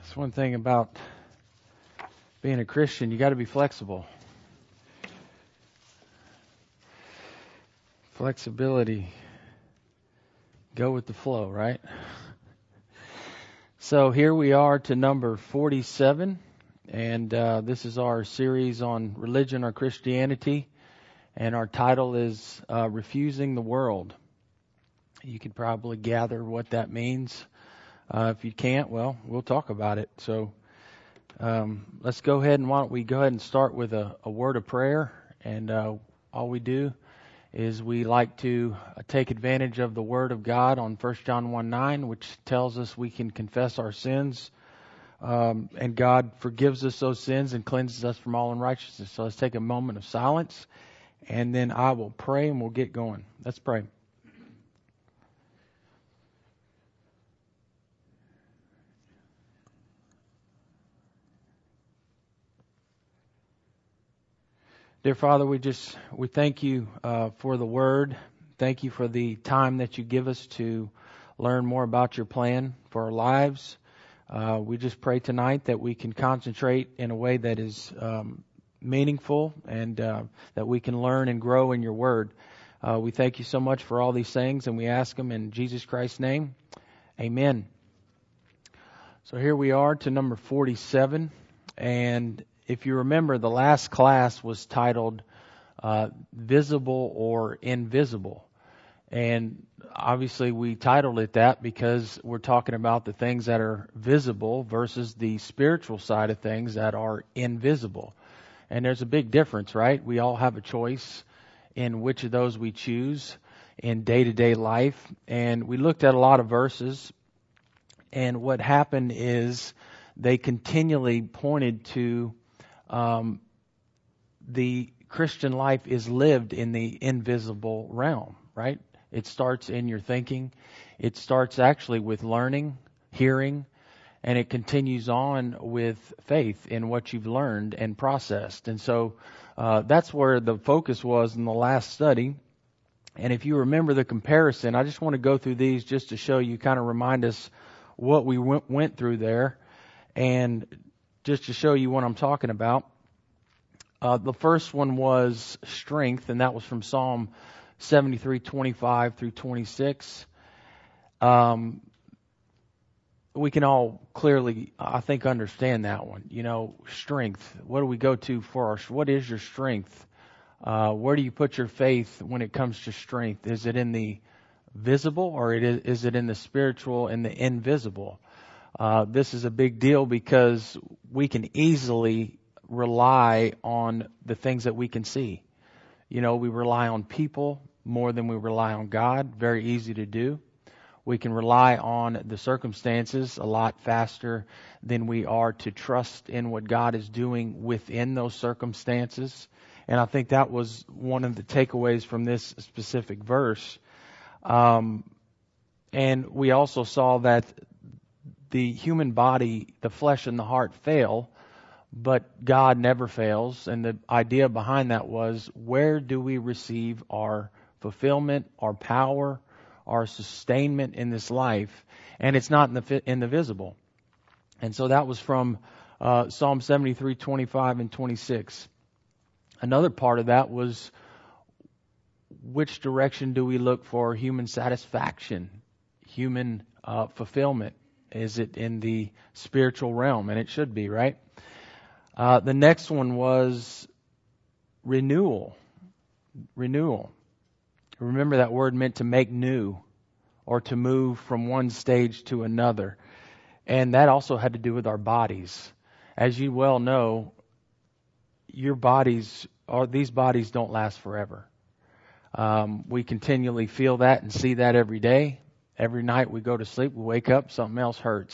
That's one thing about being a Christian. You got to be flexible. Flexibility. Go with the flow, right? So here we are to number 47, and this is our series on religion or Christianity, and our title is Refusing the World. You could probably gather what that means. If you can't, well, we'll talk about it. So let's go ahead and why don't we go ahead and start with a word of prayer. And all we do is we like to take advantage of the Word of God on 1 John 1:9, which tells us we can confess our sins, and God forgives us those sins and cleanses us from all unrighteousness. So let's take a moment of silence, and then I will pray and we'll get going. Let's pray. Dear Father, we thank you for the Word. Thank you for the time that you give us to learn more about your plan for our lives. We just pray tonight that we can concentrate in a way that is meaningful and that we can learn and grow in your Word. We thank you so much for all these things, and we ask them in Jesus Christ's name. Amen. So here we are to number 47, and if you remember, the last class was titled Visible or Invisible. And obviously we titled it that because we're talking about the things that are visible versus the spiritual side of things that are invisible. And there's a big difference, right? We all have a choice in which of those we choose in day-to-day life. And we looked at a lot of verses. And what happened is they continually pointed to the Christian life is lived in the invisible realm, right? It starts in your thinking. It starts actually with learning, hearing, and it continues on with faith in what you've learned and processed. And so that's where the focus was in the last study. And if you remember the comparison, I just want to go through these just to show you, kind of remind us what we went through there, and just to show you what I'm talking about. The first one was strength, and that was from Psalm 73:25 through 26. We can all clearly, I think, understand that one. You know, strength. What do we go to for our? What is your strength? Where do you put your faith when it comes to strength? Is it in the visible, or is it in the spiritual and the invisible? This is a big deal because we can easily rely on the things that we can see. You know, we rely on people more than we rely on God. Very easy to do. We can rely on the circumstances a lot faster than we are to trust in what God is doing within those circumstances. And I think that was one of the takeaways from this specific verse. And we also saw that the human body, the flesh and the heart fail, but God never fails. And the idea behind that was, where do we receive our fulfillment, our power, our sustainment in this life? And it's not in the visible. And so that was from Psalm 73:25 and 26. Another part of that was, which direction do we look for human satisfaction, human fulfillment? Is it in the spiritual realm? And it should be, right? The next one was renewal. Renewal. Remember, that word meant to make new or to move from one stage to another. And that also had to do with our bodies. As you well know, these bodies don't last forever. We continually feel that and see that every day. Every night we go to sleep, we wake up, something else hurts.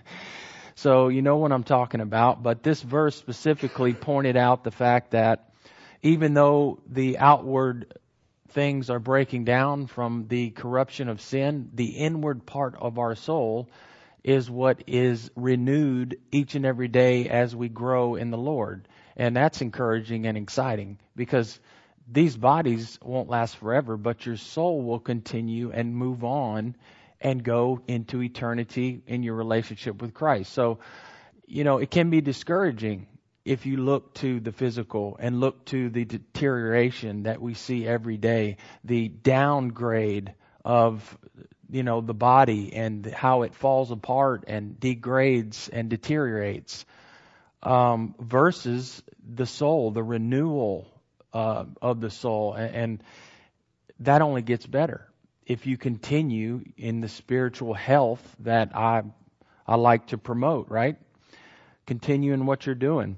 So you know what I'm talking about. But this verse specifically pointed out the fact that even though the outward things are breaking down from the corruption of sin, the inward part of our soul is what is renewed each and every day as we grow in the Lord. And that's encouraging and exciting, because these bodies won't last forever, but your soul will continue and move on and go into eternity in your relationship with Christ. So it can be discouraging if you look to the physical and look to the deterioration that we see every day, the downgrade of, the body and how it falls apart and degrades and deteriorates, versus the soul, the renewal of the soul. And that only gets better if you continue in the spiritual health that I like to promote, right? Continue in what you're doing.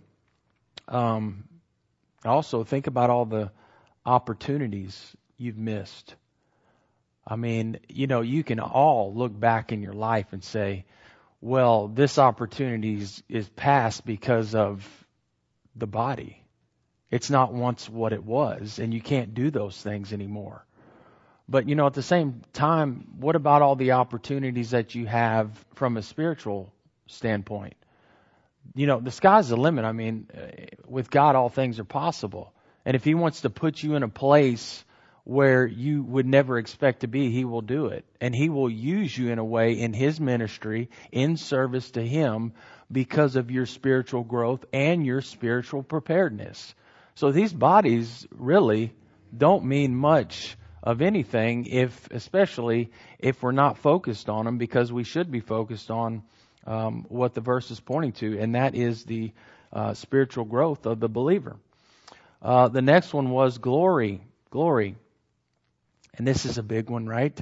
Also, think about all the opportunities you've missed. I mean, you can all look back in your life and say, well, this opportunity is past because of the body. It's not once what it was, and you can't do those things anymore. But, at the same time, what about all the opportunities that you have from a spiritual standpoint? The sky's the limit. I mean, with God, all things are possible. And if He wants to put you in a place where you would never expect to be, He will do it. And He will use you in a way in His ministry, in service to Him, because of your spiritual growth and your spiritual preparedness. So these bodies really don't mean much of anything, especially if we're not focused on them, because we should be focused on what the verse is pointing to, and that is the spiritual growth of the believer. The next one was glory. Glory. And this is a big one, right?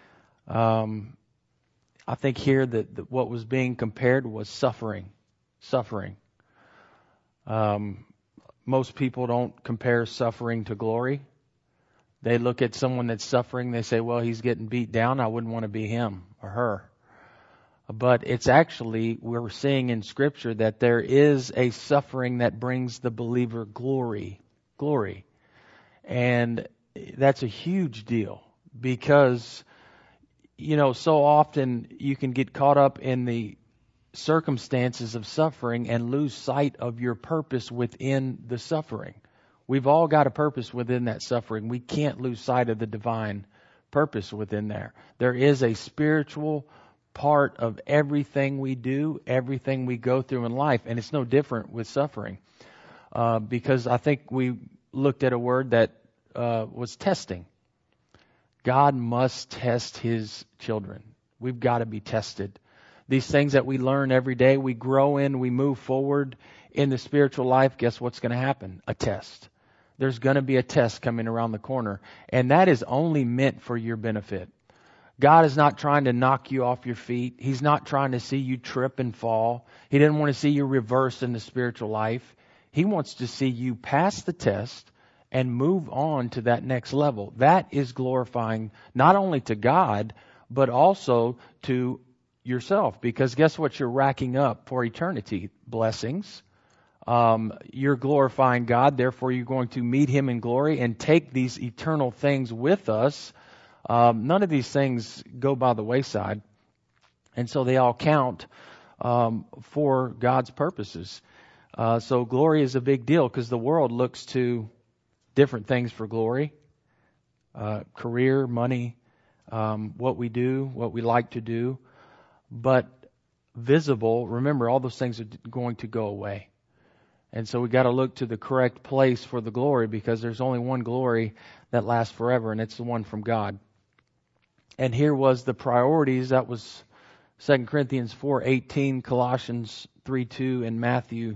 I think here that what was being compared was suffering. Suffering. Most people don't compare suffering to glory. They look at someone that's suffering, they say, well, he's getting beat down, I wouldn't want to be him or her. But it's actually, we're seeing in Scripture that there is a suffering that brings the believer glory. Glory. And that's a huge deal because, so often you can get caught up in the circumstances of suffering and lose sight of your purpose within the suffering. We've all got a purpose within that suffering. We can't lose sight of the divine purpose within there. There is a spiritual part of everything we do, everything we go through in life, and it's no different with suffering. Because I think we looked at a word that was testing. God must test His children. We've got to be tested. These things that we learn every day, we grow in, we move forward in the spiritual life, guess what's going to happen? A test. There's going to be a test coming around the corner, and that is only meant for your benefit. God is not trying to knock you off your feet. He's not trying to see you trip and fall. He doesn't want to see you reverse in the spiritual life. He wants to see you pass the test and move on to that next level. That is glorifying not only to God, but also to yourself. Because guess what you're racking up for eternity? Blessings. You're glorifying God, therefore you're going to meet Him in glory and take these eternal things with us. None of these things go by the wayside, and so they all count for God's purposes. So glory is a big deal because the world looks to different things for glory. Career, money, what we do, what we like to do. But visible, remember, all those things are going to go away. And so we got to look to the correct place for the glory because there's only one glory that lasts forever, and it's the one from God. And here was the priorities. That was 2 Corinthians 4:18, Colossians 3:2, and Matthew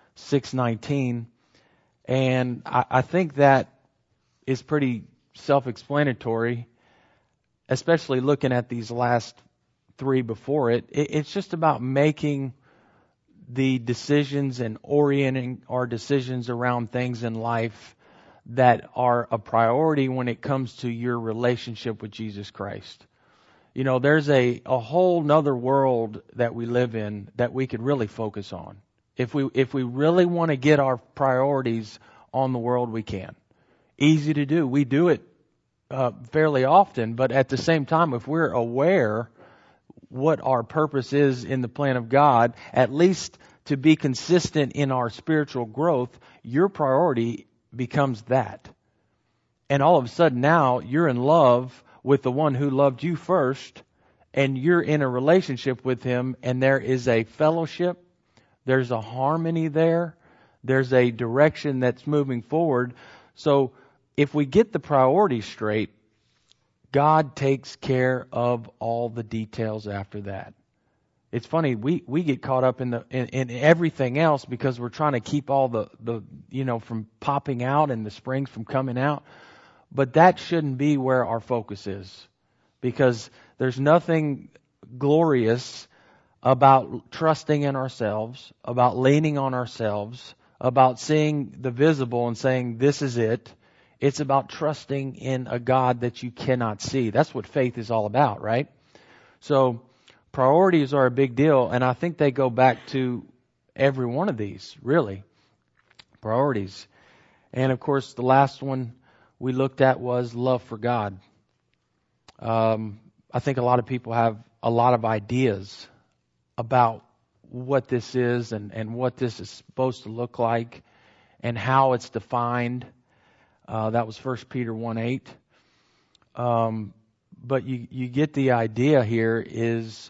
6:19. And I think that is pretty self-explanatory, especially looking at these last three before it. It's just about making the decisions and orienting our decisions around things in life that are a priority when it comes to your relationship with Jesus Christ. There's a whole nother world that we live in that we could really focus on. If we really want to get our priorities on the world, we can. Easy to do. We do it fairly often, but at the same time, if we're aware what our purpose is in the plan of God, at least to be consistent in our spiritual growth, your priority becomes that. And all of a sudden now you're in love with the one who loved you first, and you're in a relationship with Him, and there is a fellowship, There's a harmony there. There's a direction that's moving forward. So if we get the priorities straight, God takes care of all the details after that. It's funny, we get caught up in everything else because we're trying to keep all the from popping out and the springs from coming out. But that shouldn't be where our focus is, because there's nothing glorious about trusting in ourselves, about leaning on ourselves, about seeing the visible and saying, this is it. It's about trusting in a God that you cannot see. That's what faith is all about, right? So priorities are a big deal, and I think they go back to every one of these, really. Priorities. And of course, the last one we looked at was love for God. I think a lot of people have a lot of ideas about what this is and what this is supposed to look like and how it's defined. That was 1 Peter 1:8. But you get the idea here is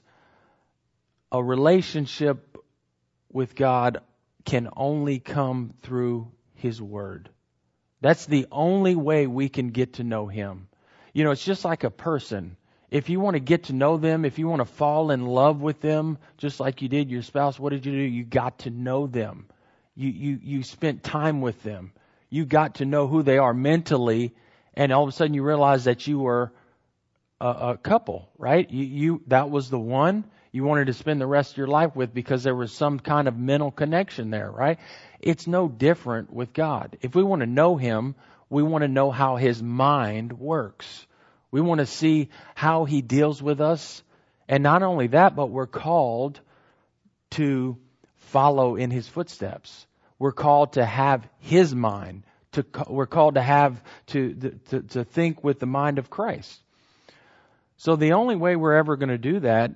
a relationship with God can only come through His Word. That's the only way we can get to know Him. You know, it's just like a person. If you want to get to know them, if you want to fall in love with them, just like you did your spouse, what did you do? You got to know them. You spent time with them. You got to know who they are mentally, and all of a sudden you realize that you were a couple, right? That was the one you wanted to spend the rest of your life with because there was some kind of mental connection there, right? It's no different with God. If we want to know Him, we want to know how His mind works. We want to see how He deals with us. And not only that, but we're called to follow in His footsteps. We're called to have His mind. We're called to have to think with the mind of Christ. So the only way we're ever going to do that,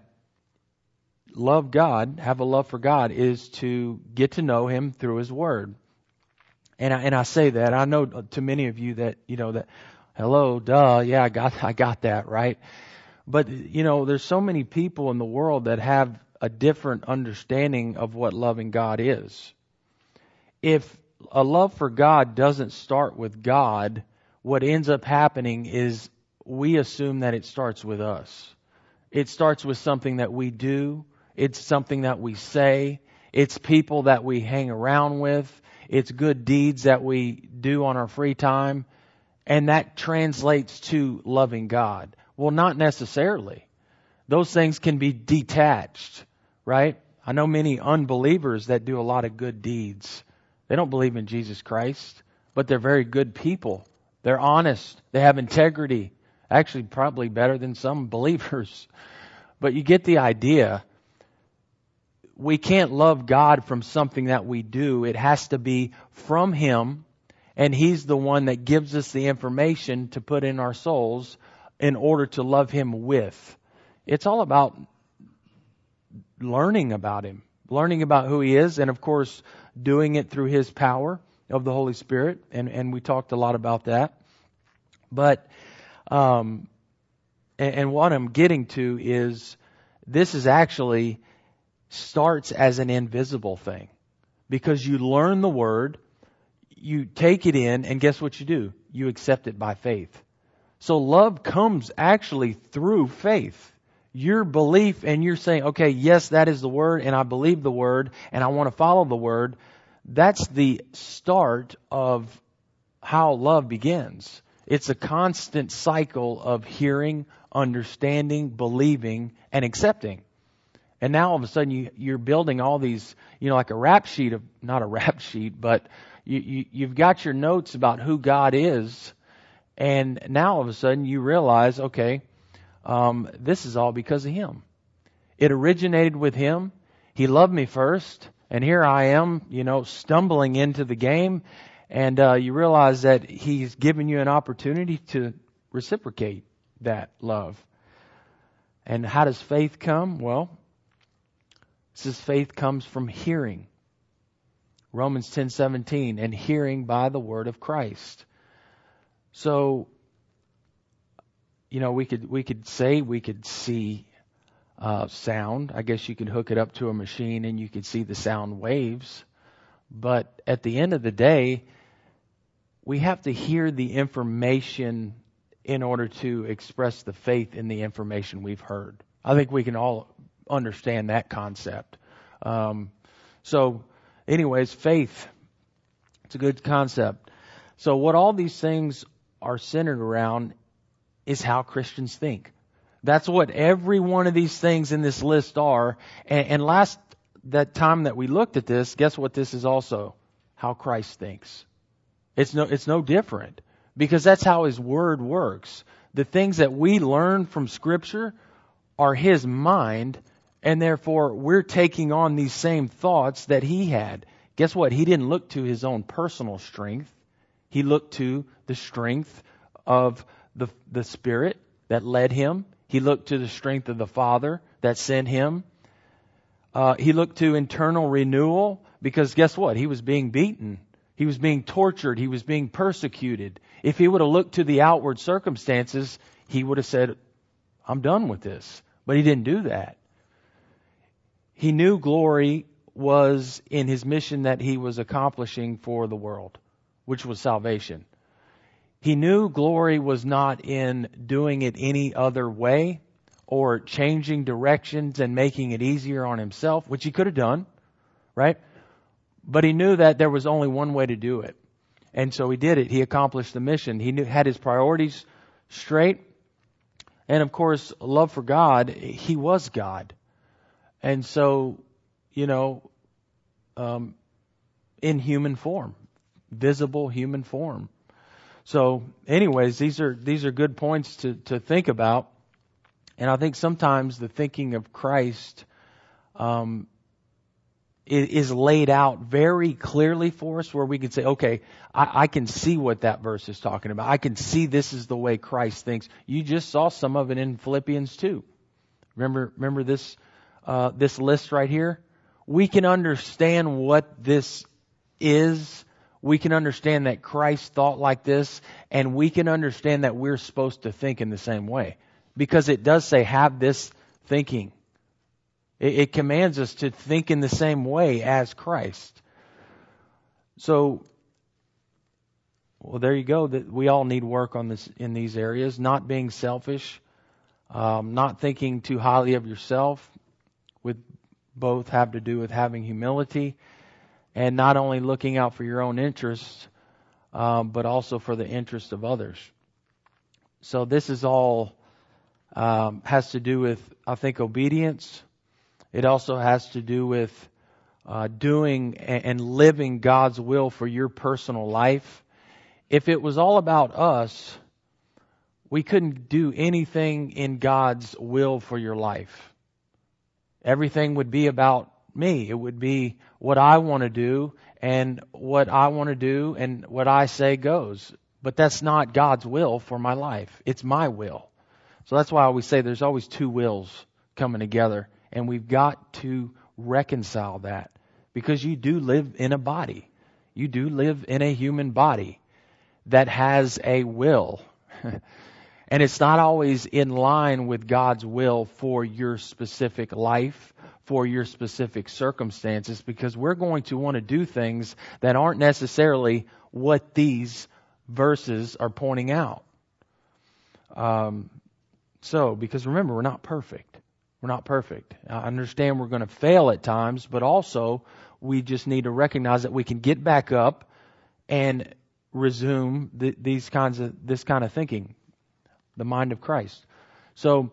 love God, have a love for God, is to get to know Him through His Word. And I say that, I know to many of you that, that, hello, duh, yeah, I got that, right? But, there's so many people in the world that have a different understanding of what loving God is. If a love for God doesn't start with God, what ends up happening is we assume that it starts with us. It starts with something that we do. It's something that we say. It's people that we hang around with. It's good deeds that we do on our free time. And that translates to loving God. Well, not necessarily. Those things can be detached, right? I know many unbelievers that do a lot of good deeds. They don't believe in Jesus Christ, but they're very good people. They're honest. They have integrity. Actually, probably better than some believers. But you get the idea. We can't love God from something that we do. It has to be from Him, and He's the one that gives us the information to put in our souls in order to love Him with. It's all about learning about Him, learning about who He is, and of course, doing it through His power of the Holy Spirit, and we talked a lot about that. But and what I'm getting to is this is actually starts as an invisible thing, because you learn the Word, you take it in, and guess what you do? You accept it by faith. So love comes actually through faith. Your belief, and you're saying, okay, yes, that is the Word, and I believe the Word, and I want to follow the Word. That's the start of how love begins. It's a constant cycle of hearing, understanding, believing, and accepting. And now all of a sudden you're building all these, like a rap sheet of, not a rap sheet, but you've got your notes about who God is. And now all of a sudden you realize, okay, this is all because of Him. It originated with Him. He loved me first. And here I am, stumbling into the game. And you realize that He's given you an opportunity to reciprocate that love. And how does faith come? Well, it says faith comes from hearing. Romans 10:17, and hearing by the word of Christ. So, we could say, we could see sound. I guess you could hook it up to a machine and you could see the sound waves. But at the end of the day, we have to hear the information in order to express the faith in the information we've heard. I think we can all understand that concept. So anyways, faith, it's a good concept. So what all these things are centered around is how Christians think. That's what every one of these things in this list are. And that time that we looked at this, guess what this is also? How Christ thinks. It's no different, because that's how His Word works. The things that we learn from Scripture are His mind, and therefore we're taking on these same thoughts that He had. Guess what? He didn't look to His own personal strength. He looked to the strength of the Spirit that led Him. He looked to the strength of the Father that sent Him. He looked to internal renewal, because guess what? He was being beaten. He was being tortured. He was being persecuted. If he would have looked to the outward circumstances, he would have said, I'm done with this. But he didn't do that. He knew glory was in his mission that he was accomplishing for the world, which was salvation. He knew glory was not in doing it any other way or changing directions and making it easier on himself, which he could have done, right? But he knew that there was only one way to do it. And so he did it. He accomplished the mission. He had his priorities straight. And of course, love for God, he was God. And so, in human form, visible human form. So anyways, these are good points to think about. And I think sometimes the thinking of Christ is laid out very clearly for us, where we can say, okay, I can see what that verse is talking about. I can see this is the way Christ thinks. You just saw some of it in Philippians 2. Remember this list right here? We can understand what this is. We can understand that Christ thought like this, and we can understand that we're supposed to think in the same way. Because it does say, have this thinking. It commands us to think in the same way as Christ. So, well, there you go. That we all need work on this in these areas. Not being selfish, not thinking too highly of yourself. With both have to do with having humility, and not only looking out for your own interests, but also for the interests of others. So this is all has to do with, I think, obedience. It also has to do with doing and living God's will for your personal life. If it was all about us, we couldn't do anything in God's will for your life. Everything would be about me. It would be what I want to do, and what I want to do, and what I say goes. But that's not God's will for my life. It's my will. So that's why I always say there's always two wills coming together. And we've got to reconcile that, because you do live in a body. You do live in a human body that has a will. And it's not always in line with God's will for your specific life, for your specific circumstances, because we're going to want to do things that aren't necessarily what these verses are pointing out. Because remember, we're not perfect. We're not perfect. I understand we're going to fail at times, but also we just need to recognize that we can get back up and resume this kind of thinking, the mind of Christ. So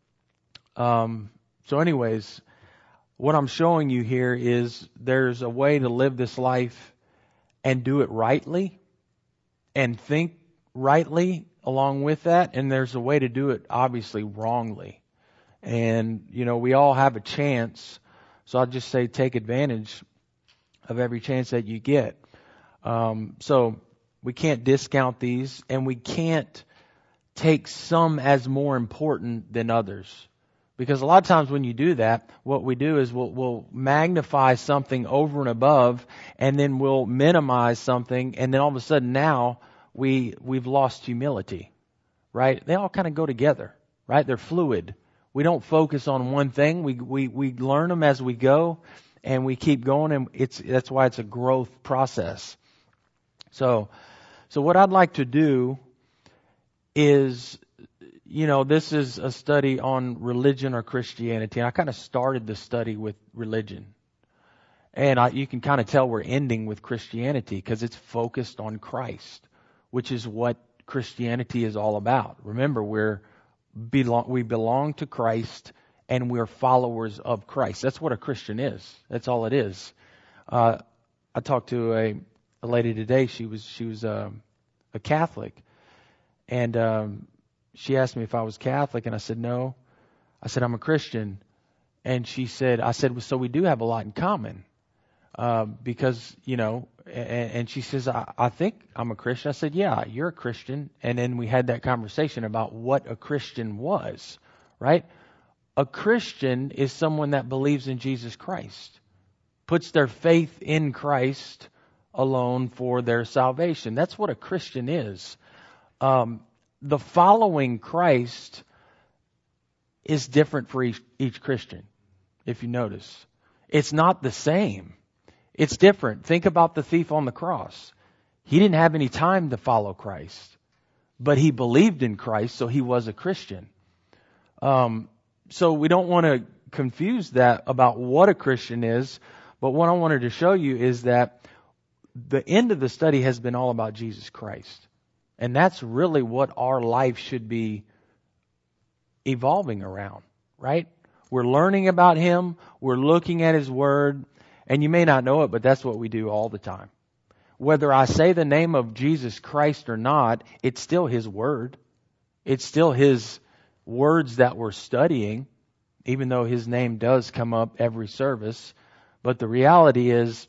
anyways, what I'm showing you here is there's a way to live this life and do it rightly and think rightly along with that, and there's a way to do it obviously wrongly. And, we all have a chance. So I'll just say take advantage of every chance that you get. So we can't discount these, and we can't take some as more important than others. Because a lot of times when you do that, what we do is we'll magnify something over and above, and then we'll minimize something, and then all of a sudden now we've lost humility. Right? They all kind of go together. Right? They're fluid. We don't focus on one thing. We learn them as we go, and we keep going, and that's why it's a growth process. So what I'd like to do is, this is a study on religion or Christianity. I kind of started the study with religion. And you can kind of tell we're ending with Christianity because it's focused on Christ, which is what Christianity is all about. Remember, we belong to Christ, and we're followers of Christ. That's what a Christian is. That's all it is. I talked to a lady today. She was a Catholic, and she asked me if I was Catholic, and I said no. I said I'm a Christian, and I said, so we do have a lot in common. Because, and she says, I think I'm a Christian. I said, yeah, you're a Christian. And then we had that conversation about what a Christian was, right? A Christian is someone that believes in Jesus Christ, puts their faith in Christ alone for their salvation. That's what a Christian is. The following Christ is different for each Christian, if you notice. It's not the same. It's different. Think about the thief on the cross. He didn't have any time to follow Christ, but he believed in Christ, so he was a Christian. So we don't want to confuse that about what a Christian is, but what I wanted to show you is that the end of the study has been all about Jesus Christ. And that's really what our life should be evolving around, right? We're learning about Him. We're looking at His Word. And you may not know it, but that's what we do all the time. Whether I say the name of Jesus Christ or not, it's still His Word. It's still His words that we're studying, even though His name does come up every service. But the reality is,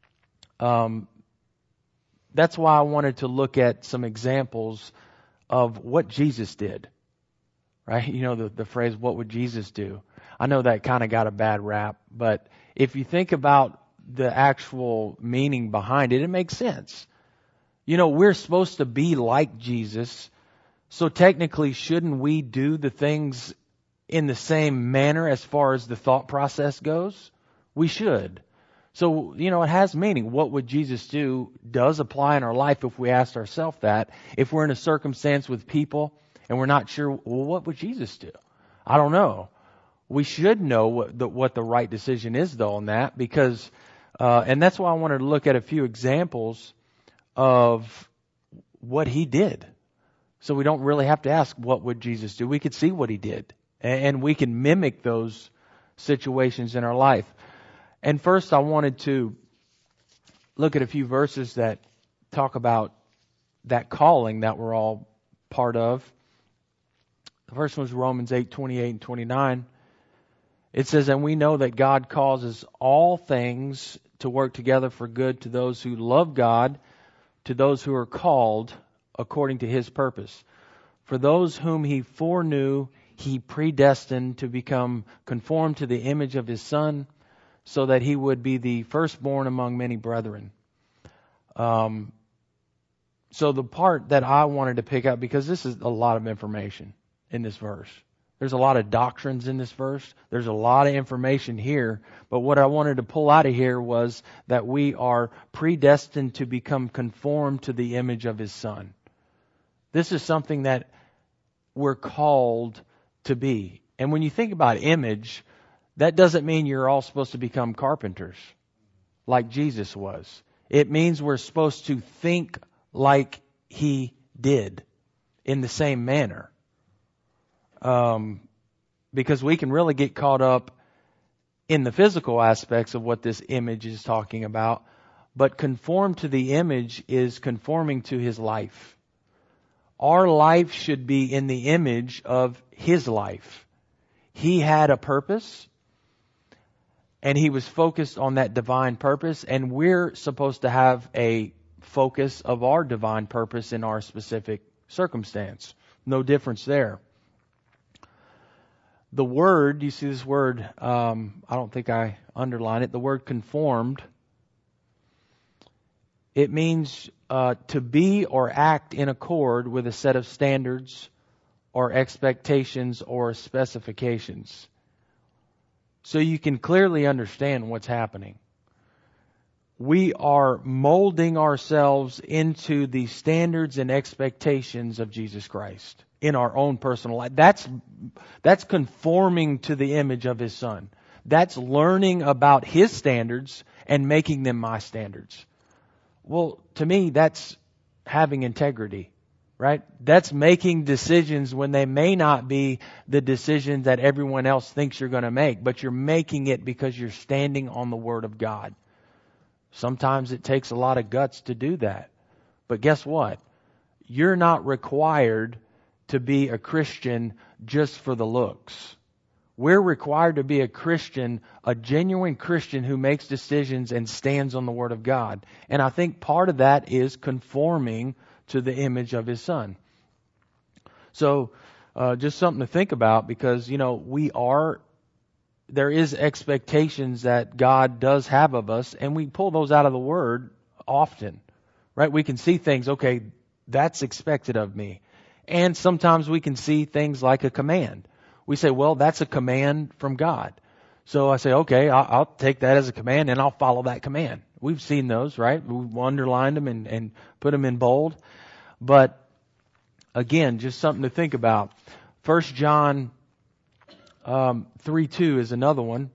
that's why I wanted to look at some examples of what Jesus did. Right? The phrase, what would Jesus do? I know that kind of got a bad rap, but if you think about the actual meaning behind it, it makes sense. We're supposed to be like Jesus, so technically shouldn't we do the things in the same manner as far as the thought process goes? We should. So, it has meaning. What would Jesus do does apply in our life if we ask ourselves that. If we're in a circumstance with people and we're not sure, well, what would Jesus do? I don't know. We should know what the right decision is, though, on that, because, and that's why I wanted to look at a few examples of what He did. So we don't really have to ask, what would Jesus do? We could see what He did, and we can mimic those situations in our life. And first, I wanted to look at a few verses that talk about that calling that we're all part of. The first one is Romans 8:28 and 29. It says, and we know that God causes all things to work together for good to those who love God, to those who are called according to His purpose. For those whom He foreknew, He predestined to become conformed to the image of His Son, so that He would be the firstborn among many brethren. So the part that I wanted to pick up, because this is a lot of information in this verse. There's a lot of doctrines in this verse. There's a lot of information here. But what I wanted to pull out of here was that we are predestined to become conformed to the image of His Son. This is something that we're called to be. And when you think about image, that doesn't mean you're all supposed to become carpenters like Jesus was. It means we're supposed to think like He did in the same manner. Because we can really get caught up in the physical aspects of what this image is talking about. But conform to the image is conforming to His life. Our life should be in the image of His life. He had a purpose, and He was focused on that divine purpose, and we're supposed to have a focus of our divine purpose in our specific circumstance. No difference there. The word, you see this word, I don't think I underline it, the word conformed. It means to be or act in accord with a set of standards or expectations or specifications. So you can clearly understand what's happening. We are molding ourselves into the standards and expectations of Jesus Christ in our own personal life. That's conforming to the image of His Son. That's learning about His standards and making them my standards. Well, to me, that's having integrity, right? That's making decisions when they may not be the decisions that everyone else thinks you're going to make, but you're making it because you're standing on the Word of God. Sometimes it takes a lot of guts to do that. But guess what? You're not required to be a Christian just for the looks. We're required to be a Christian, a genuine Christian who makes decisions and stands on the Word of God. And I think part of that is conforming to the image of His Son. So, just something to think about, because, there is expectations that God does have of us, and we pull those out of the Word often, right? We can see things, okay, that's expected of me. And sometimes we can see things like a command. We say, well, that's a command from God. So I say, okay, I'll take that as a command and I'll follow that command. We've seen those, right? We've underlined them and put them in bold. But again, just something to think about. 1 John 3:2 is another one.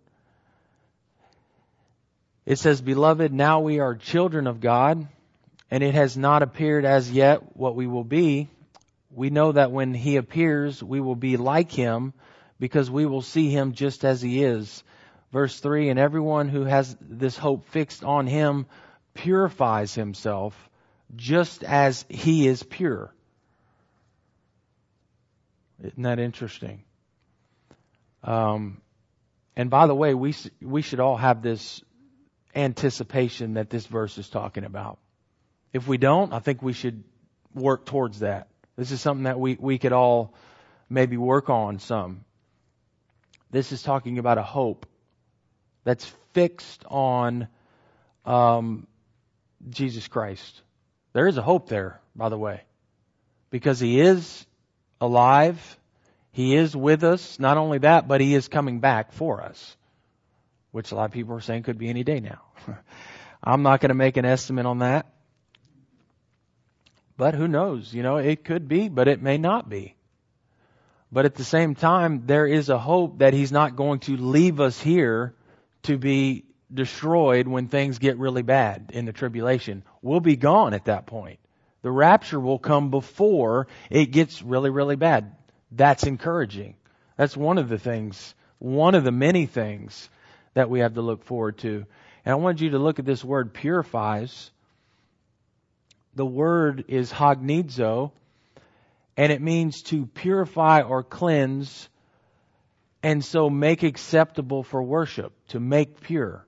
It says, Beloved, now we are children of God, and it has not appeared as yet what we will be. We know that when He appears, we will be like Him, because we will see Him just as He is. Verse 3, and everyone who has this hope fixed on Him purifies himself just as He is pure. Isn't that interesting? And by the way, we should all have this anticipation that this verse is talking about. If we don't, I think we should work towards that. This is something that we could all maybe work on some. This is talking about a hope that's fixed on Jesus Christ. There is a hope there, by the way, because He is alive. He is with us. Not only that, but He is coming back for us, which a lot of people are saying could be any day now. I'm not going to make an estimate on that. But who knows? It could be, but it may not be. But at the same time, there is a hope that He's not going to leave us here to be destroyed when things get really bad in the tribulation. We'll be gone at that point. The rapture will come before it gets really, really bad. That's encouraging. That's one of the many things that we have to look forward to. And I wanted you to look at this word purifies. The word is hagnizo, and it means to purify or cleanse, and so make acceptable for worship, to make pure.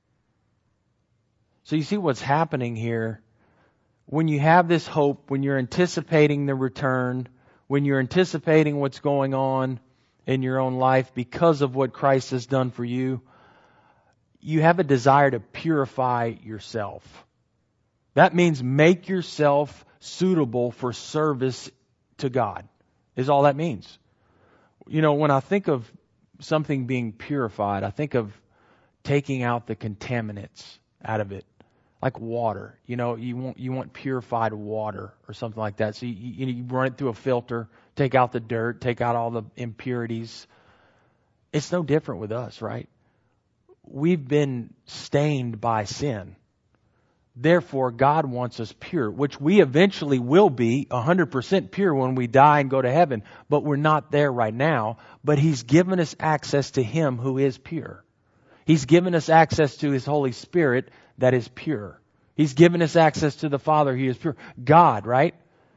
So you see what's happening here. When you have this hope, when you're anticipating the return, when you're anticipating what's going on in your own life because of what Christ has done for you, you have a desire to purify yourself. That means make yourself suitable for service to God, is all that means. When I think of something being purified, I think of taking out the contaminants out of it. Like water, you want purified water or something like that. So you run it through a filter, take out the dirt, take out all the impurities. It's no different with us, right? We've been stained by sin. Therefore, God wants us pure, which we eventually will be 100% pure when we die and go to heaven. But we're not there right now. But He's given us access to Him who is pure. He's given us access to His Holy Spirit that is pure. He's given us access to the Father. He is pure. God, right?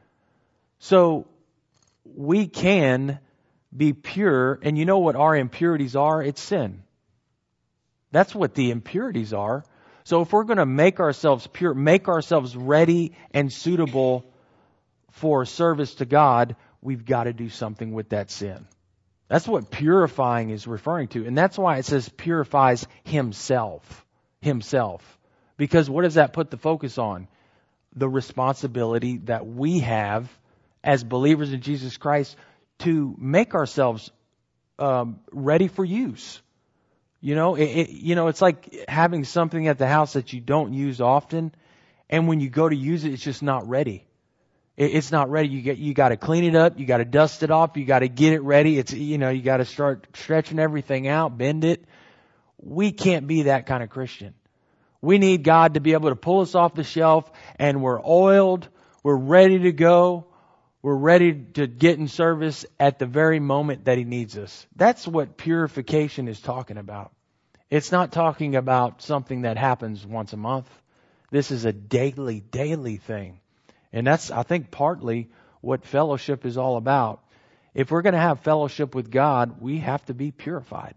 So we can be pure. And you know what our impurities are? It's sin. That's what the impurities are. So if we're going to make ourselves pure, make ourselves ready and suitable for service to God, we've got to do something with that sin. That's what purifying is referring to. And that's why it says purifies himself. Himself. Because what does that put the focus on? The responsibility that we have as believers in Jesus Christ to make ourselves ready for use. It's like having something at the house that you don't use often, and when you go to use it, it's just not ready. It's not ready. You got to clean it up. You got to dust it off. You got to get it ready. You got to start stretching everything out, bend it. We can't be that kind of Christian. We need God to be able to pull us off the shelf, and we're oiled. We're ready to go. We're ready to get in service at the very moment that He needs us. That's what purification is talking about. It's not talking about something that happens once a month. This is a daily thing. And that's, I think, partly what fellowship is all about. If we're going to have fellowship with God, we have to be purified.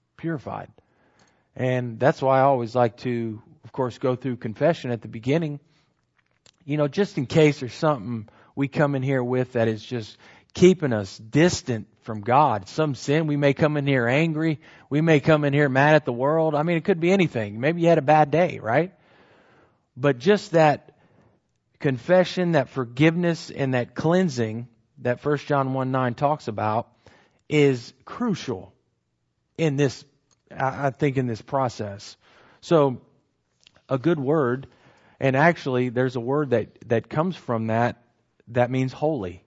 And that's why I always like to, of course, go through confession at the beginning. Just in case there's something we come in here with that is just keeping us distant from God. Some sin. We may come in here angry. We may come in here mad at the world. I mean, it could be anything. Maybe you had a bad day, right? But just that confession, that forgiveness, and that cleansing that 1 John 1:9 talks about is crucial in this, I think, in this process. So a good word, and actually there's a word that comes from that means holy,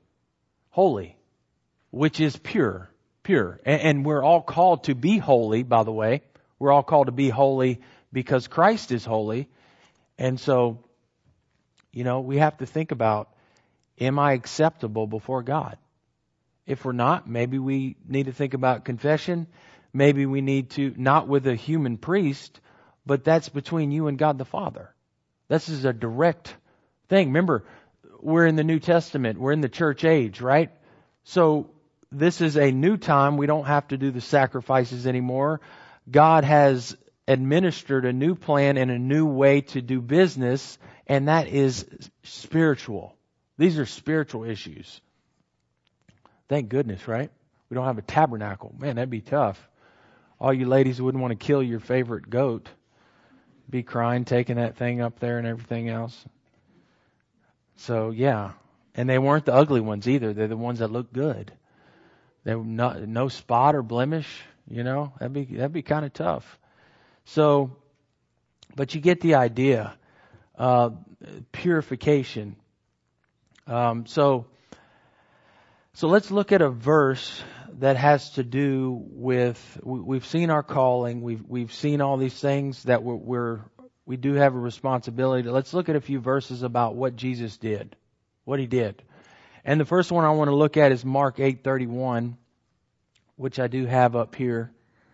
which is pure. And we're all called to be holy, by the way. We're all called to be holy because Christ is holy. And so, we have to think about, am I acceptable before God? If we're not, maybe we need to think about confession. Maybe we need to, not with a human priest, but that's between you and God the Father. This is a direct thing. Remember, we're in the New Testament. We're in the church age, right? So this is a new time. We don't have to do the sacrifices anymore. God has administered a new plan and a new way to do business, and that is spiritual. These are spiritual issues. Thank goodness, right? We don't have a tabernacle. Man, that'd be tough. All you ladies wouldn't want to kill your favorite goat. Be crying, taking that thing up there and everything else. So, yeah. And they weren't the ugly ones either. They're the ones that look good. They were no spot or blemish, That'd be kind of tough. So, but you get the idea. Purification. So let's look at a verse that has to do with, we've seen our calling, we've seen all these things that we do have a responsibility. Let's look at a few verses about what Jesus did, what He did. And the first one I want to look at is Mark 8:31, which I do have up here.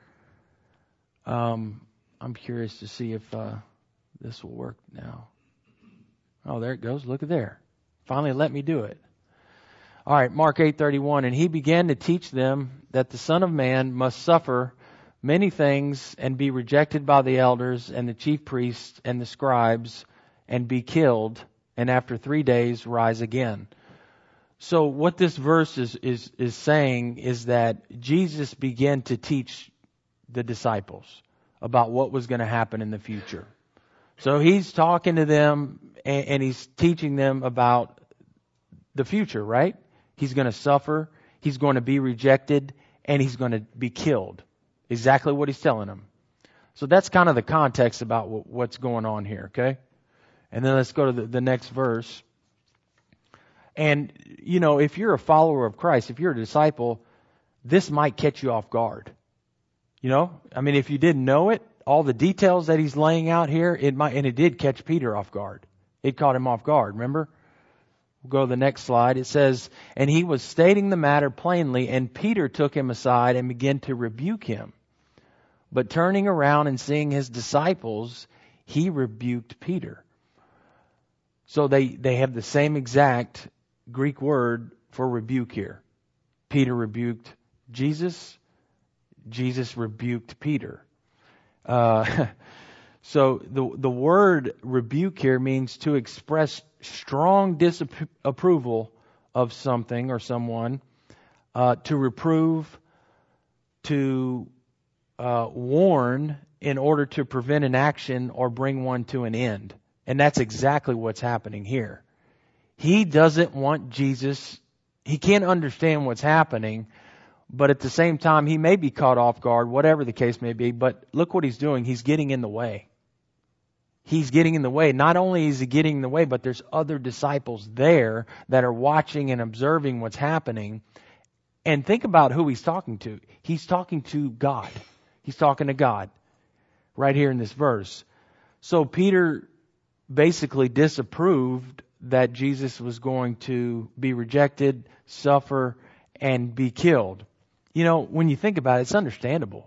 I'm curious to see if this will work now. Oh, there it goes. Look at there. Finally let me do it. All right, Mark 8:31, and He began to teach them that the Son of Man must suffer many things and be rejected by the elders and the chief priests and the scribes and be killed, and after 3 days rise again. So what this verse is saying is that Jesus began to teach the disciples about what was going to happen in the future. So He's talking to them and He's teaching them about the future, right? He's going to suffer, He's going to be rejected, and He's going to be killed. Exactly what He's telling them. So that's kind of the context about what's going on here, okay? And then let's go to the next verse. And, if you're a follower of Christ, if you're a disciple, this might catch you off guard. If you didn't know it, all the details that He's laying out here, it did catch Peter off guard. It caught him off guard, remember? We'll go to the next slide. It says, and He was stating the matter plainly, and Peter took him aside and began to rebuke him. But turning around and seeing His disciples, He rebuked Peter. So they have the same exact Greek word for rebuke here. Peter rebuked Jesus. Jesus rebuked Peter. So the word rebuke here means to express strong disapproval of something or someone, to reprove, to warn in order to prevent an action or bring one to an end. And that's exactly what's happening here. He doesn't want Jesus he can't understand what's happening, but at the same time, he may be caught off guard, whatever the case may be. But look what he's doing. He's getting in the way. He's getting in the way. Not only is he getting in the way, but there's other disciples there that are watching and observing what's happening. And think about who he's talking to. He's talking to God. He's talking to God right here in this verse. So Peter basically disapproved that Jesus was going to be rejected, suffer, and be killed. You know, when you think about it, it's understandable.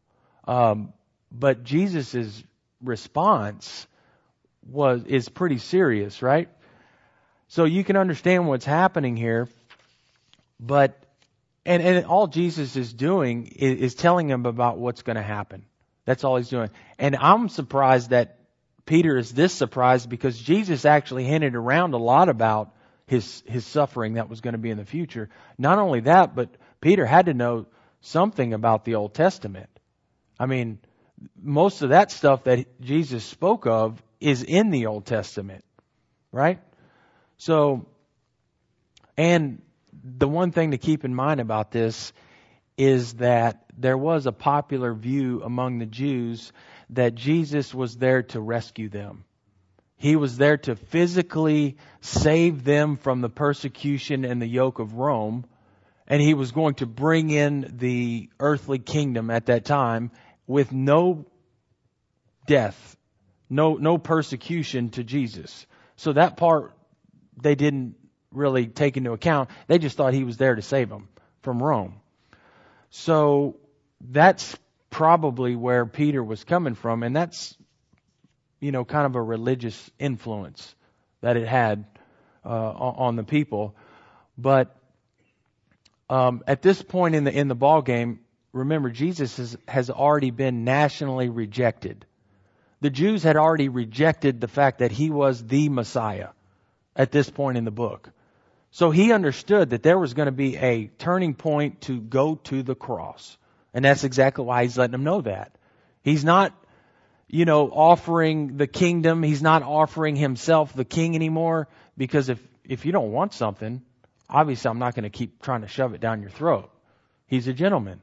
But Jesus' response is pretty serious, right? So you can understand what's happening here, but and all Jesus is doing is telling him about what's going to happen. That's all he's doing. And I'm surprised that Peter is this surprised, because Jesus actually hinted around a lot about his suffering that was going to be in the future. Not only that, but Peter had to know something about the Old Testament. I mean, most of that stuff that Jesus spoke of is in the Old Testament, right? So, and the one thing to keep in mind about this is that there was a popular view among the Jews that Jesus was there to rescue them. He was there to physically save them from the persecution and the yoke of Rome, and he was going to bring in the earthly kingdom at that time with no death, no persecution to Jesus. So that part they didn't really take into account. They just thought he was there to save them from Rome. So that's probably where Peter was coming from, and that's, you know, kind of a religious influence that it had on the people. But at this point in the ball game, remember, Jesus has already been nationally rejected. The Jews had already rejected the fact that he was the Messiah at this point in the book. So he understood that there was going to be a turning point to go to the cross. And that's exactly why he's letting them know that. He's not, you know, offering the kingdom. He's not offering himself the king anymore, because if you don't want something, obviously I'm not going to keep trying to shove it down your throat. He's a gentleman.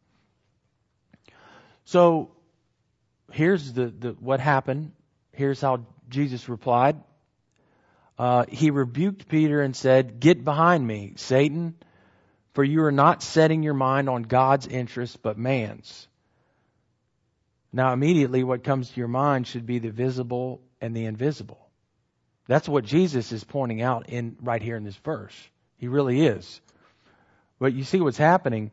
So here's the what happened. Here's how Jesus replied. He rebuked Peter and said, "Get behind me, Satan, for you are not setting your mind on God's interests, but man's." Now, immediately what comes to your mind should be the visible and the invisible. That's what Jesus is pointing out right here in this verse. He really is. But you see what's happening.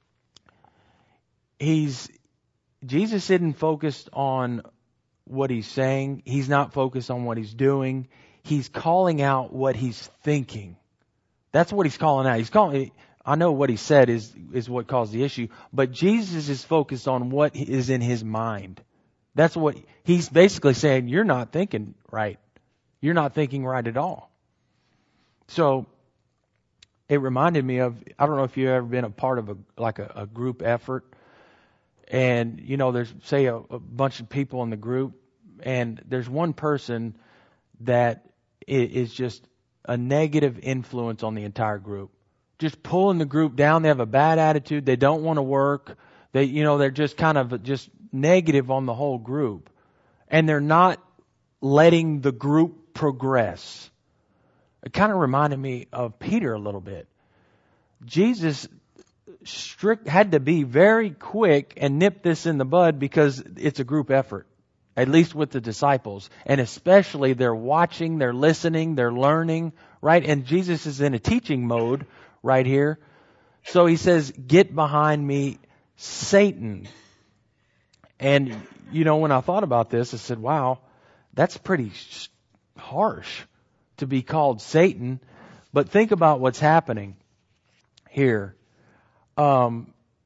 Jesus isn't focused on what he's saying. He's not focused on what he's doing. He's calling out what he's thinking. That's what he's calling out. I know what he said is what caused the issue, but Jesus is focused on what is in his mind. That's what he's basically saying. You're not thinking right. You're not thinking right at all. So it reminded me of, I don't know if you've ever been a part of a group effort, and you know, there's say a bunch of people in the group, and there's one person that is just a negative influence on the entire group. Just pulling the group down. They have a bad attitude. They don't want to work. They're just kind of just negative on the whole group. And they're not letting the group progress. It kind of reminded me of Peter a little bit. Jesus had to be very quick and nip this in the bud, because it's a group effort. At least with the disciples. And especially they're watching, they're listening, they're learning, right? And Jesus is in a teaching mode right here. So he says, "Get behind me, Satan." And, you know, when I thought about this, I said, wow, that's pretty harsh to be called Satan. But think about what's happening here. And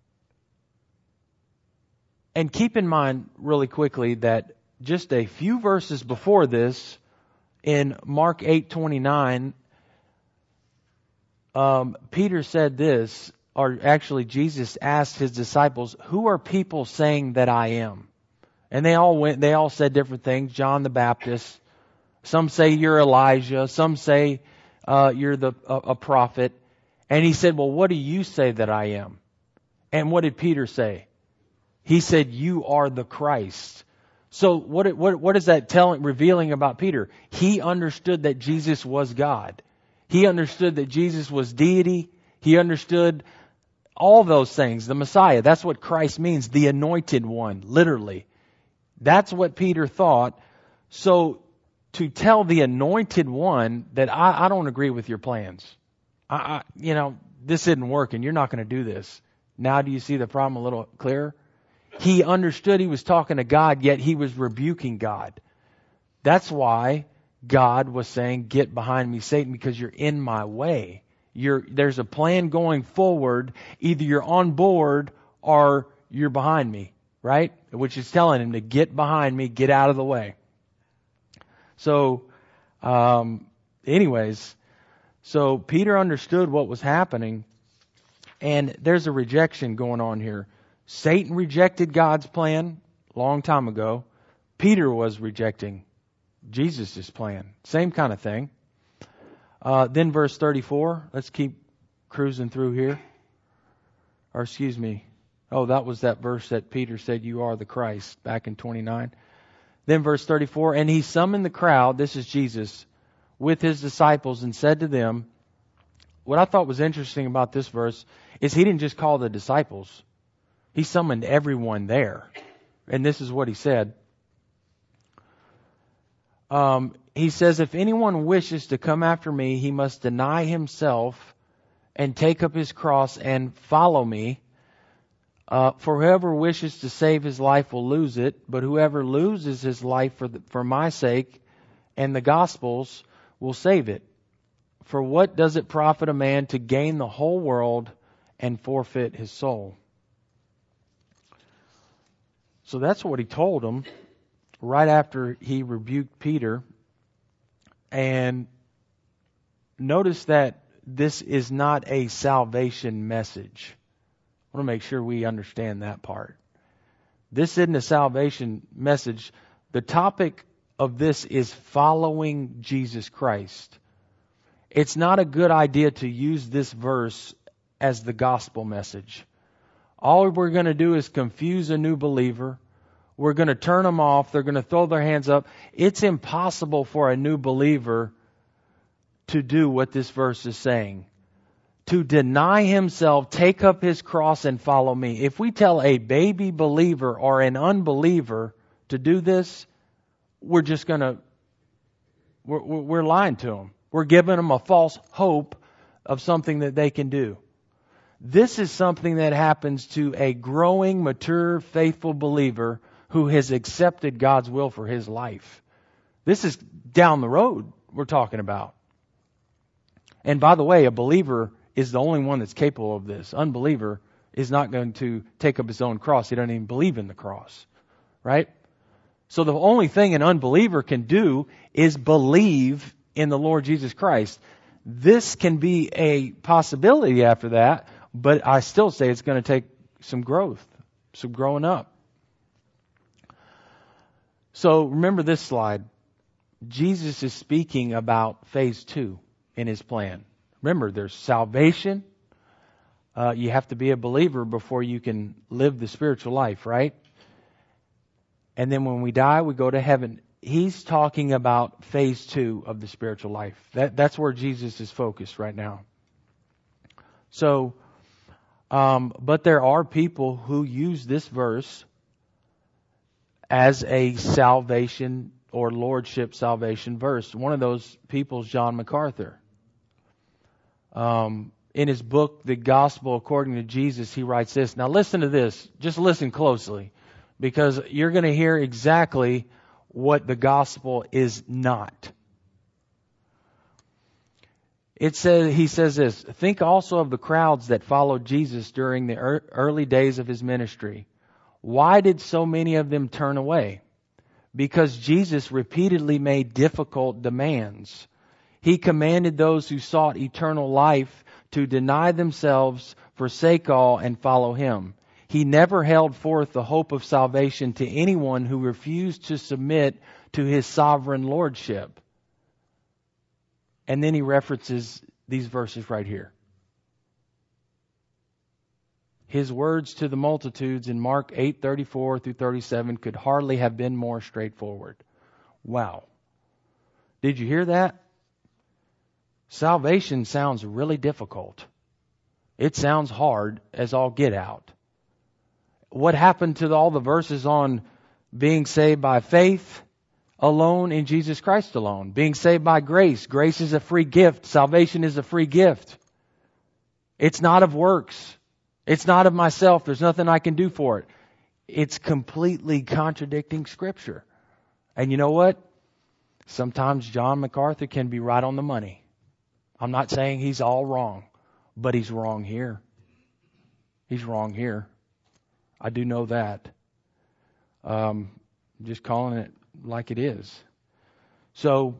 keep in mind really quickly that just a few verses before this, in Mark 8:29, Peter said this, or actually Jesus asked his disciples, "Who are people saying that I am?" And they all said different things. John the Baptist. Some say you're Elijah. Some say you're a prophet. And he said, well, what do you say that I am? And what did Peter say? He said, you are the Christ. So what is that revealing about Peter? He understood that Jesus was God. He understood that Jesus was deity. He understood all those things. The Messiah, that's what Christ means. The anointed one, literally. That's what Peter thought. So to tell the anointed one that I don't agree with your plans. This isn't working. You're not going to do this. Now do you see the problem a little clearer? He understood he was talking to God, yet he was rebuking God. That's why God was saying, get behind me, Satan, because you're in my way. There's a plan going forward. Either you're on board or you're behind me, right? Which is telling him to get behind me, get out of the way. So, so Peter understood what was happening, and there's a rejection going on here. Satan rejected God's plan a long time ago. Peter was rejecting Jesus' plan. Same kind of thing. Then verse 34. Let's keep cruising through here. Or excuse me. Oh, that was that verse that Peter said, you are the Christ, back in 29. Then verse 34. And he summoned the crowd, this is Jesus, with his disciples and said to them, what I thought was interesting about this verse is he didn't just call the disciples. He summoned everyone there. And this is what he said. He says, if anyone wishes to come after me, he must deny himself and take up his cross and follow me. For whoever wishes to save his life will lose it, but whoever loses his life for my sake and the gospel's will save it. For what does it profit a man to gain the whole world and forfeit his soul? So that's what he told them right after he rebuked Peter. And notice that this is not a salvation message. I want to make sure we understand that part. This isn't a salvation message. The topic of this is following Jesus Christ. It's not a good idea to use this verse as the gospel message. All we're going to do is confuse a new believer. We're going to turn them off. They're going to throw their hands up. It's impossible for a new believer to do what this verse is saying. To deny himself, take up his cross and follow me. If we tell a baby believer or an unbeliever to do this, we're lying to them. We're giving them a false hope of something that they can do. This is something that happens to a growing, mature, faithful believer who has accepted God's will for his life. This is down the road we're talking about. And by the way, a believer is the only one that's capable of this. Unbeliever is not going to take up his own cross. He doesn't even believe in the cross. Right? So the only thing an unbeliever can do is believe in the Lord Jesus Christ. This can be a possibility after that, but I still say it's going to take some growth, some growing up. So remember this slide. Jesus is speaking about phase 2 in his plan. Remember, there's salvation. You have to be a believer before you can live the spiritual life, right? And then when we die, we go to heaven. He's talking about phase 2 of the spiritual life. That's where Jesus is focused right now. So, but there are people who use this verse as a salvation or lordship salvation verse. One of those people is John MacArthur. In his book, The Gospel According to Jesus, he writes this. Now listen to this. Just listen closely, because you're going to hear exactly what the gospel is not. He says this, think also of the crowds that followed Jesus during the early days of his ministry. Why did so many of them turn away? Because Jesus repeatedly made difficult demands. He commanded those who sought eternal life to deny themselves, forsake all, and follow him. He never held forth the hope of salvation to anyone who refused to submit to his sovereign lordship. And then he references these verses right here. His words to the multitudes in Mark 8:34 through 37 could hardly have been more straightforward. Wow. Did you hear that? Salvation sounds really difficult. It sounds hard as all get out. What happened to all the verses on being saved by faith alone in Jesus Christ alone? Being saved by grace. Grace is a free gift. Salvation is a free gift. It's not of works. It's not of myself. There's nothing I can do for it. It's completely contradicting Scripture. And you know what? Sometimes John MacArthur can be right on the money. I'm not saying he's all wrong, but he's wrong here. He's wrong here. I do know that. Just calling it like it is. So,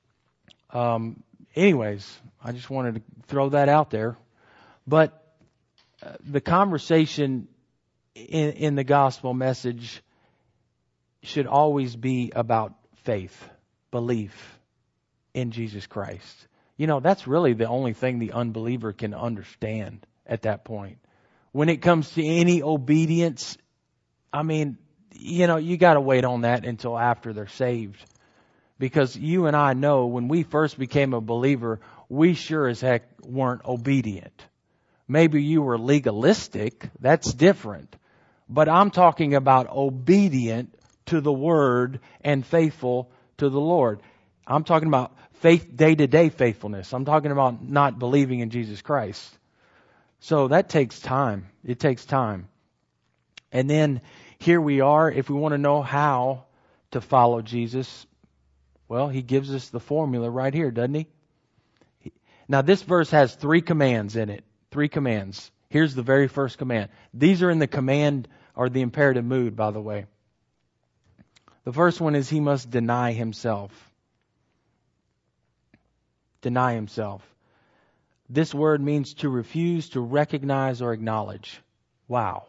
anyways, I just wanted to throw that out there. But the conversation in the gospel message should always be about faith, belief in Jesus Christ. You know, that's really the only thing the unbeliever can understand at that point. When it comes to any obedience, I mean, you know, you got to wait on that until after they're saved. Because you and I know when we first became a believer, we sure as heck weren't obedient. Maybe you were legalistic, that's different. But I'm talking about obedient to the Word and faithful to the Lord. I'm talking about faith, day-to-day faithfulness. I'm talking about not believing in Jesus Christ. So that takes time. It takes time. And then here we are. If we want to know how to follow Jesus, well, He gives us the formula right here, doesn't He? Now this verse has 3 commands in it. 3 commands. Here's the very first command. These are in the command or the imperative mood, by the way. The first one is he must deny himself. Deny himself. This word means to refuse to recognize or acknowledge. Wow.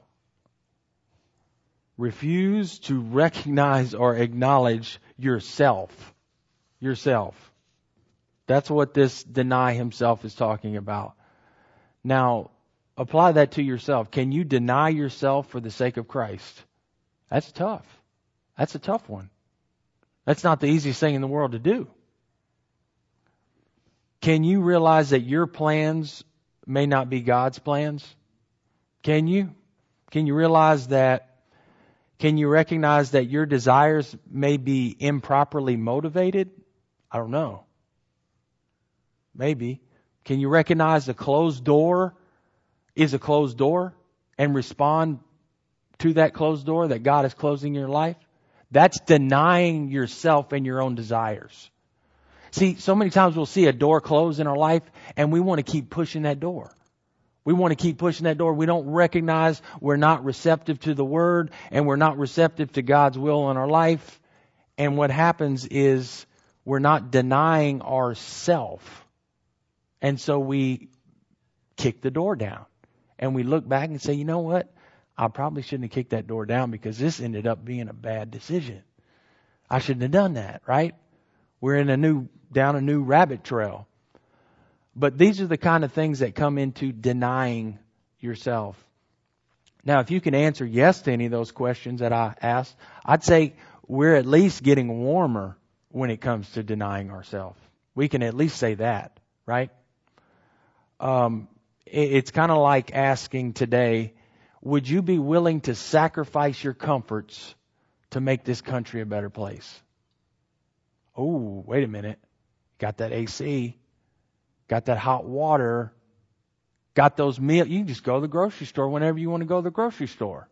Refuse to recognize or acknowledge yourself. Yourself. That's what this deny himself is talking about. Now, apply that to yourself. Can you deny yourself for the sake of Christ? That's tough. That's a tough one. That's not the easiest thing in the world to do. Can you realize that your plans may not be God's plans? Can you? Can you realize that? Can you recognize that your desires may be improperly motivated? I don't know. Maybe. Can you recognize a closed door is a closed door and respond to that closed door that God is closing in your life? That's denying yourself and your own desires. See, so many times we'll see a door close in our life and we want to keep pushing that door. We want to keep pushing that door. We don't recognize we're not receptive to the Word and we're not receptive to God's will in our life. And what happens is we're not denying ourselves. And so we kick the door down. And we look back and say, you know what? I probably shouldn't have kicked that door down because this ended up being a bad decision. I shouldn't have done that, right? We're down a new rabbit trail. But these are the kind of things that come into denying yourself. Now, if you can answer yes to any of those questions that I asked, I'd say we're at least getting warmer when it comes to denying ourselves. We can at least say that, right? It's kind of like asking today, would you be willing to sacrifice your comforts to make this country a better place? Oh, wait a minute. Got that AC. Got that hot water. Got those meals. You can just go to the grocery store whenever you want to go to the grocery store.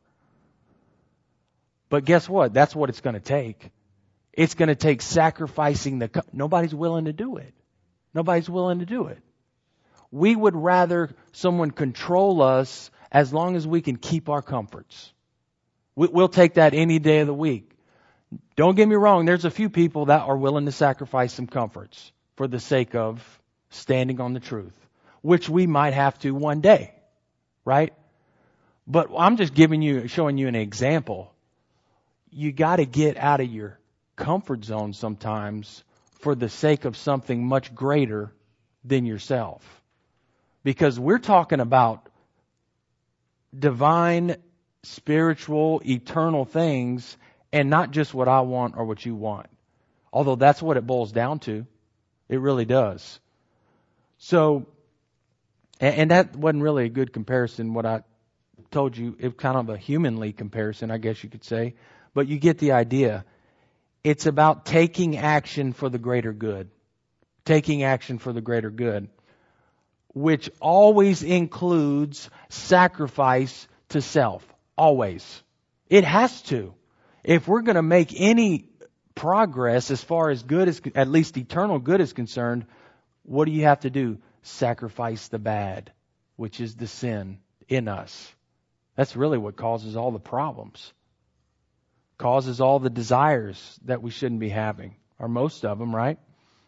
But guess what? That's what it's going to take. It's going to take sacrificing nobody's willing to do it. Nobody's willing to do it. We would rather someone control us as long as we can keep our comforts. We'll take that any day of the week. Don't get me wrong, there's a few people that are willing to sacrifice some comforts for the sake of standing on the truth, which we might have to one day, right? But I'm just showing you an example. You got to get out of your comfort zone sometimes for the sake of something much greater than yourself. Because we're talking about divine, spiritual, eternal things, and not just what I want or what you want. Although that's what it boils down to. It really does. So, and that wasn't really a good comparison, what I told you. It's kind of a humanly comparison, I guess you could say. But you get the idea. It's about taking action for the greater good. Taking action for the greater good. Which always includes sacrifice to self. Always. It has to. If we're going to make any progress as far as good as, at least eternal good is concerned, what do you have to do? Sacrifice the bad, which is the sin in us. That's really what causes all the problems. Causes all the desires that we shouldn't be having, or most of them, right?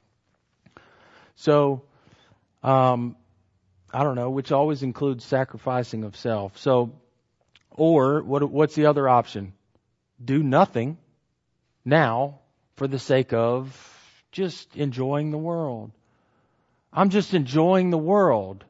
So, I don't know, which always includes sacrificing of self. So, or what's the other option? Do nothing now for the sake of just enjoying the world. I'm just enjoying the world.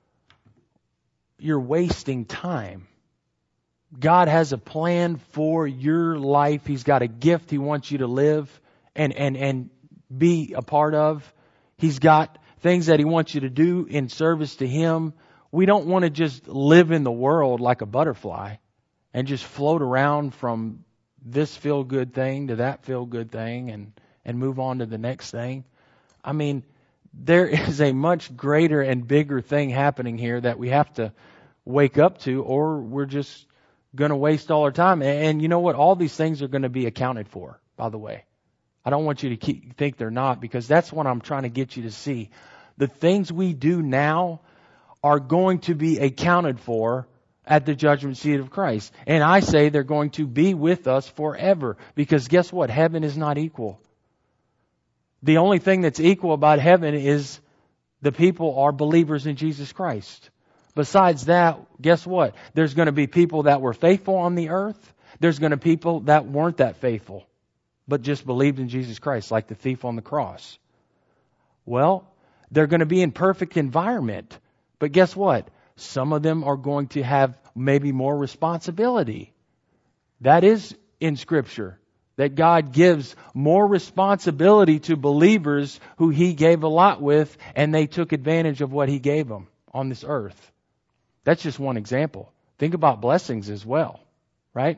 You're wasting time. God has a plan for your life. He's got a gift He wants you to live and be a part of. He's got things that He wants you to do in service to Him. We don't want to just live in the world like a butterfly and just float around from this feel-good thing to that feel-good thing and move on to the next thing. I mean, there is a much greater and bigger thing happening here that we have to wake up to, or we're just going to waste all our time. And you know what? All these things are going to be accounted for, by the way. I don't want you to think they're not, because that's what I'm trying to get you to see. The things we do now are going to be accounted for at the judgment seat of Christ. And I say they're going to be with us forever. Because guess what? Heaven is not equal. The only thing that's equal about heaven is the people are believers in Jesus Christ. Besides that, guess what? There's going to be people that were faithful on the earth. There's going to be people that weren't that faithful, but just believed in Jesus Christ, like the thief on the cross. Well, they're going to be in perfect environment. But guess what? Some of them are going to have maybe more responsibility. That is in Scripture. That God gives more responsibility to believers who He gave a lot with, and they took advantage of what He gave them on this earth. That's just one example. Think about blessings as well, right?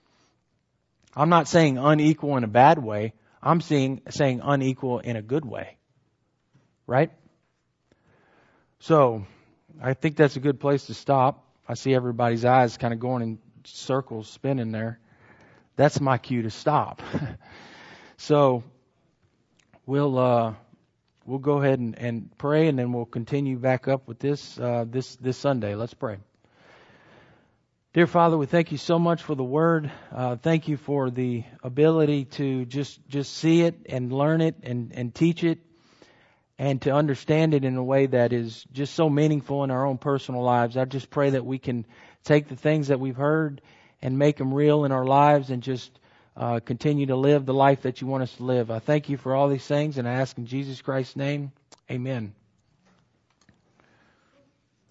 I'm not saying unequal in a bad way. I'm saying unequal in a good way, right? So, I think that's a good place to stop. I see everybody's eyes kind of going in circles, spinning there. That's my cue to stop. So we'll go ahead and pray, and then we'll continue back up with this Sunday. Let's pray. Dear Father, we thank You so much for the Word. Thank You for the ability to just see it and learn it and teach it, and to understand it in a way that is just so meaningful in our own personal lives. I just pray that we can take the things that we've heard and make them real in our lives, and just continue to live the life that You want us to live. I thank You for all these things, and I ask in Jesus Christ's name, amen.